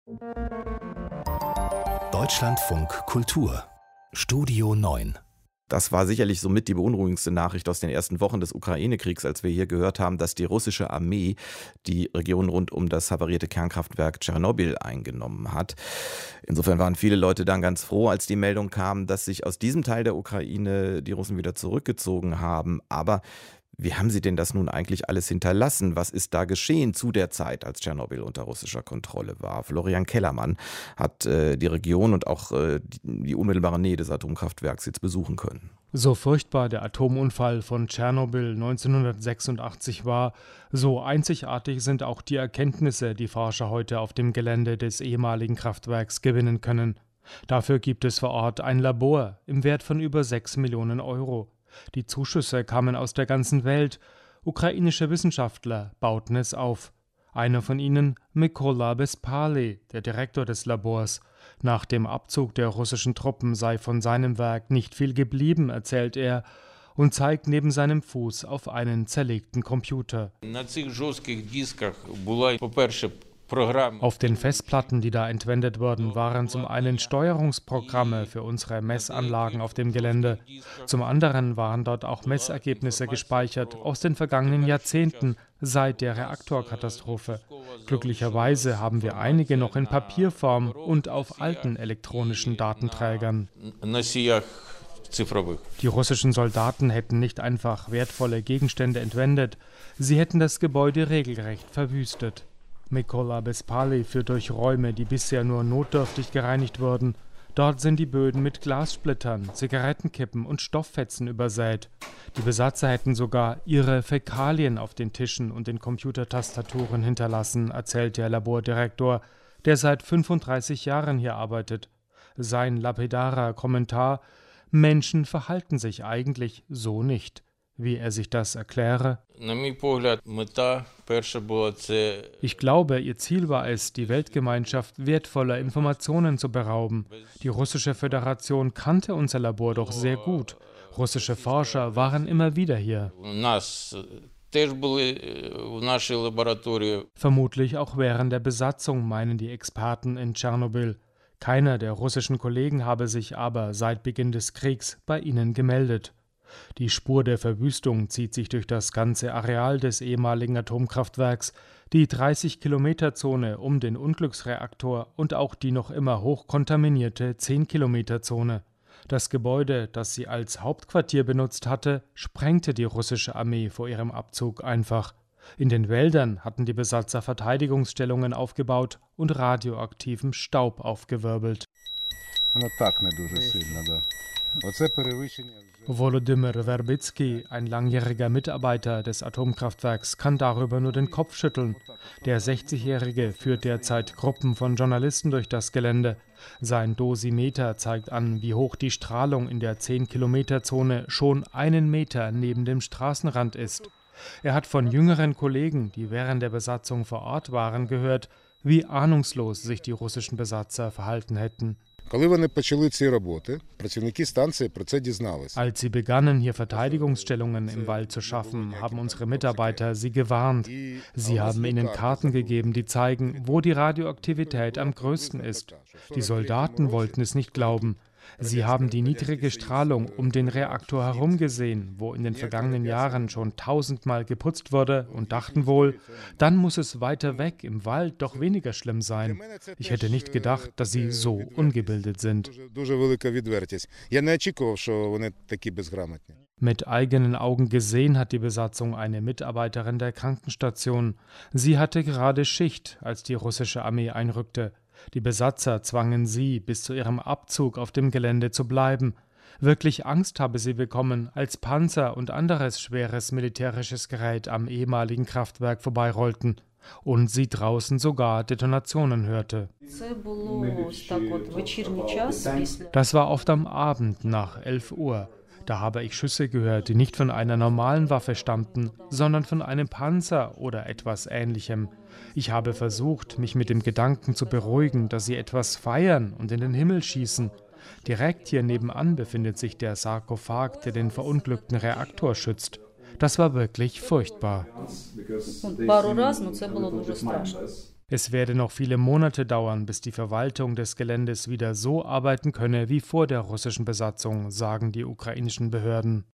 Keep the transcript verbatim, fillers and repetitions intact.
Deutschlandfunk Kultur Studio neun. Das war sicherlich somit die beunruhigendste Nachricht aus den ersten Wochen des Ukraine-Kriegs, als wir hier gehört haben, dass die russische Armee die Region rund um das havarierte Kernkraftwerk Tschernobyl eingenommen hat. Insofern waren viele Leute dann ganz froh, als die Meldung kam, dass sich aus diesem Teil der Ukraine die Russen wieder zurückgezogen haben. Aber wie haben sie denn das nun eigentlich alles hinterlassen? Was ist da geschehen zu der Zeit, als Tschernobyl unter russischer Kontrolle war? Florian Kellermann hat äh, die Region und auch äh, die, die unmittelbare Nähe des Atomkraftwerks jetzt besuchen können. So furchtbar der Atomunfall von Tschernobyl neunzehnhundertsechsundachtzig war, so einzigartig sind auch die Erkenntnisse, die Forscher heute auf dem Gelände des ehemaligen Kraftwerks gewinnen können. Dafür gibt es vor Ort ein Labor im Wert von über sechs Millionen Euro. Die Zuschüsse kamen aus der ganzen Welt. Ukrainische Wissenschaftler bauten es auf. Einer von ihnen, Mykola Bespalij, der Direktor des Labors. Nach dem Abzug der russischen Truppen sei von seinem Werk nicht viel geblieben, erzählt er, und zeigt neben seinem Fuß auf einen zerlegten Computer. Auf den Festplatten, die da entwendet wurden, waren zum einen Steuerungsprogramme für unsere Messanlagen auf dem Gelände. Zum anderen waren dort auch Messergebnisse gespeichert aus den vergangenen Jahrzehnten seit der Reaktorkatastrophe. Glücklicherweise haben wir einige noch in Papierform und auf alten elektronischen Datenträgern. Die russischen Soldaten hätten nicht einfach wertvolle Gegenstände entwendet, sie hätten das Gebäude regelrecht verwüstet. Mykola Bespalij führt durch Räume, die bisher nur notdürftig gereinigt wurden. Dort sind die Böden mit Glassplittern, Zigarettenkippen und Stofffetzen übersät. Die Besatzer hätten sogar ihre Fäkalien auf den Tischen und den Computertastaturen hinterlassen, erzählt der Labordirektor, der seit fünfunddreißig Jahren hier arbeitet. Sein lapidarer Kommentar: Menschen verhalten sich eigentlich so nicht. Wie er sich das erkläre: Ich glaube, ihr Ziel war es, die Weltgemeinschaft wertvoller Informationen zu berauben. Die Russische Föderation kannte unser Labor doch sehr gut. Russische Forscher waren immer wieder hier. Vermutlich auch während der Besatzung, meinen die Experten in Tschernobyl. Keiner der russischen Kollegen habe sich aber seit Beginn des Kriegs bei ihnen gemeldet. Die Spur der Verwüstung zieht sich durch das ganze Areal des ehemaligen Atomkraftwerks, die dreißig-Kilometer-Zone um den Unglücksreaktor und auch die noch immer hochkontaminierte zehn-Kilometer-Zone. Das Gebäude, das sie als Hauptquartier benutzt hatte, sprengte die russische Armee vor ihrem Abzug einfach. In den Wäldern hatten die Besatzer Verteidigungsstellungen aufgebaut und radioaktiven Staub aufgewirbelt. Volodymyr Verbitsky, ein langjähriger Mitarbeiter des Atomkraftwerks, kann darüber nur den Kopf schütteln. Der sechzigjährige führt derzeit Gruppen von Journalisten durch das Gelände. Sein Dosimeter zeigt an, wie hoch die Strahlung in der zehn-Kilometer-Zone schon einen Meter neben dem Straßenrand ist. Er hat von jüngeren Kollegen, die während der Besatzung vor Ort waren, gehört, wie ahnungslos sich die russischen Besatzer verhalten hätten. Als sie begannen, hier Verteidigungsstellungen im Wald zu schaffen, haben unsere Mitarbeiter sie gewarnt. Sie haben ihnen Karten gegeben, die zeigen, wo die Radioaktivität am größten ist. Die Soldaten wollten es nicht glauben. Sie haben die niedrige Strahlung um den Reaktor herum gesehen, wo in den vergangenen Jahren schon tausendmal geputzt wurde, und dachten wohl, dann muss es weiter weg im Wald doch weniger schlimm sein. Ich hätte nicht gedacht, dass sie so ungebildet sind. Mit eigenen Augen gesehen hat die Besatzung eine Mitarbeiterin der Krankenstation. Sie hatte gerade Schicht, als die russische Armee einrückte. Die Besatzer zwangen sie, bis zu ihrem Abzug auf dem Gelände zu bleiben. Wirklich Angst habe sie bekommen, als Panzer und anderes schweres militärisches Gerät am ehemaligen Kraftwerk vorbeirollten und sie draußen sogar Detonationen hörte. Das war oft am Abend nach elf Uhr. Da habe ich Schüsse gehört, die nicht von einer normalen Waffe stammten, sondern von einem Panzer oder etwas Ähnlichem. Ich habe versucht, mich mit dem Gedanken zu beruhigen, dass sie etwas feiern und in den Himmel schießen. Direkt hier nebenan befindet sich der Sarkophag, der den verunglückten Reaktor schützt. Das war wirklich furchtbar. Es werde noch viele Monate dauern, bis die Verwaltung des Geländes wieder so arbeiten könne wie vor der russischen Besatzung, sagen die ukrainischen Behörden.